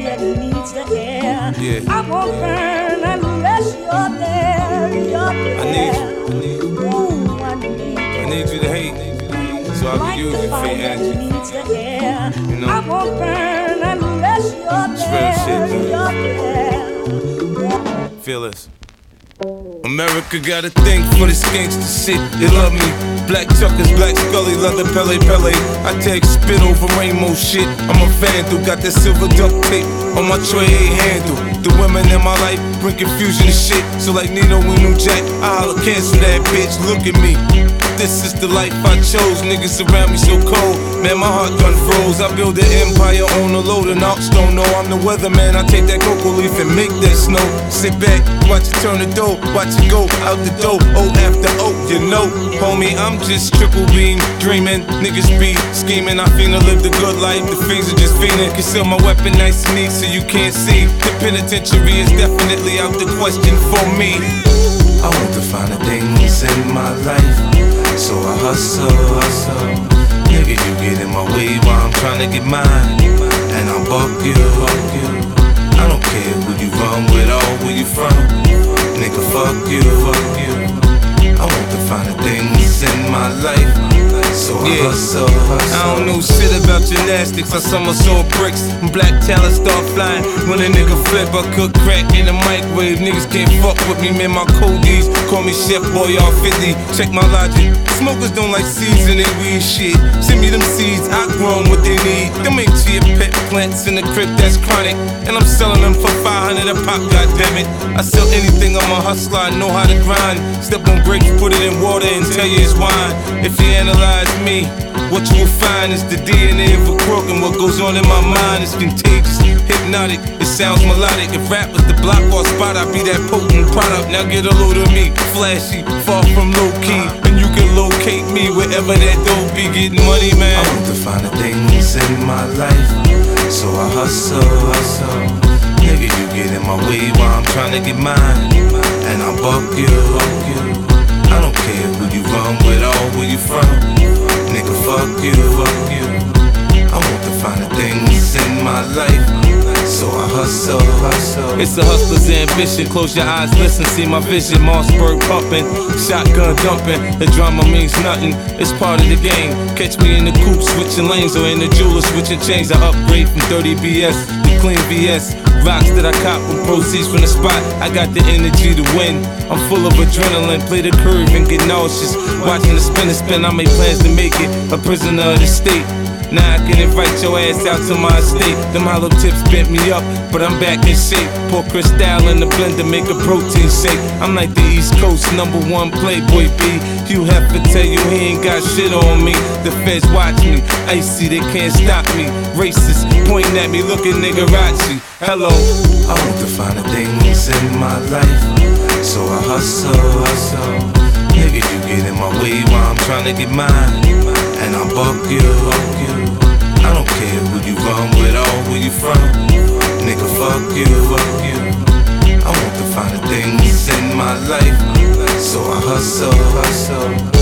that needs the air. Yeah. I won't burn unless you're there. You're there. I need you. Ooh, I need you to hate, so I can use your fake energy. Needs the air. You know? I won't burn unless you're It's real there. shit, You're there. Feel this. America got a thing for this gangsta shit. They love me. Black Chuckers, Black Scully, leather Pele Pele. I take spit over rainbow shit. I'm a vandal, got that silver duct tape on my tray handle. The women in my life bring confusion and shit. So like Nino and New Jack, I'll cancel that bitch. Look at me. This is the life I chose. Niggas around me so cold. Man, my heart done froze. I build an empire on a load of knocks. Don't know I'm the weatherman. I take that cocoa leaf and make that snow. Sit back, watch it turn the dough. Watch it go out the door. O after O, you know. Homie, I'm just triple beam dreaming. Niggas be scheming. I finna live the good life. The fiends are just fiending. Conceal my weapon nice and neat so you can't see. The penitentiary is definitely out the question for me. I want to find the things in my life, so I hustle. Nigga, you get in my way while I'm trying to get mine, and I'll buck you. I don't care who you run with or where you from. Nigga, fuck you. I want to find the things in my life, so I hustle. I don't know shit about gymnastics. I somersault bricks when black talent start flying. When a nigga flip, I cook crack in the microwave. Niggas can't fuck with me, man. My codies call me Chef Boy R50. Check my logic. Smokers don't like seeds in their weed shit. Send me them seeds, I grow them what they need. Them ain't chia pet plants in the crib that's chronic, and I'm selling them for 500 a pop. Goddammit, I sell anything. I'm a hustler. I know how to grind. Step on brakes, put it in water, and tell you it's wine. If you analyze me, what you will find is the DNA of a crook, and what goes on in my mind is contagious, hypnotic, it sounds melodic. If rap was the block or spot, I'd be that potent product. Now get a load of me, flashy, far from low key, and you can locate me wherever that dope be. Getting money, man. I want to find the things in my life, so I hustle. Nigga, you get in my way while I'm trying to get mine, and I'll buck you. I don't care who you run with or where you from. Nigga, fuck you. I want to find the things in my life, so I hustle. It's a hustler's ambition. Close your eyes, listen, see my vision. Mossberg pumping, shotgun dumping. The drama means nothing, it's part of the game. Catch me in the coupe switching lanes, or in the jeweler switching chains. I upgrade from dirty BS to clean VS. Rocks that I cop with proceeds from the spot. I got the energy to win. I'm full of adrenaline. Play the curve and get nauseous. Watching the spin, I make plans to make it a prisoner of the state. Now I can invite your ass out to my estate. Them hollow tips bent me up, but I'm back in shape. Pour Cristal in the blender, make a protein shake. I'm like the East Coast #1 Playboy B. Hugh Hefner tell you he ain't got shit on me. The feds watch me, icy, they can't stop me. Racist, pointing at me, looking niggerazzi. Hello, I want to find the things in my life, so I hustle. Nigga, you get in my way while I'm trying to get mine, and I'll buck you. I don't care who you run with or where you from. Nigga, fuck you. I want to find the things in my life, so I hustle.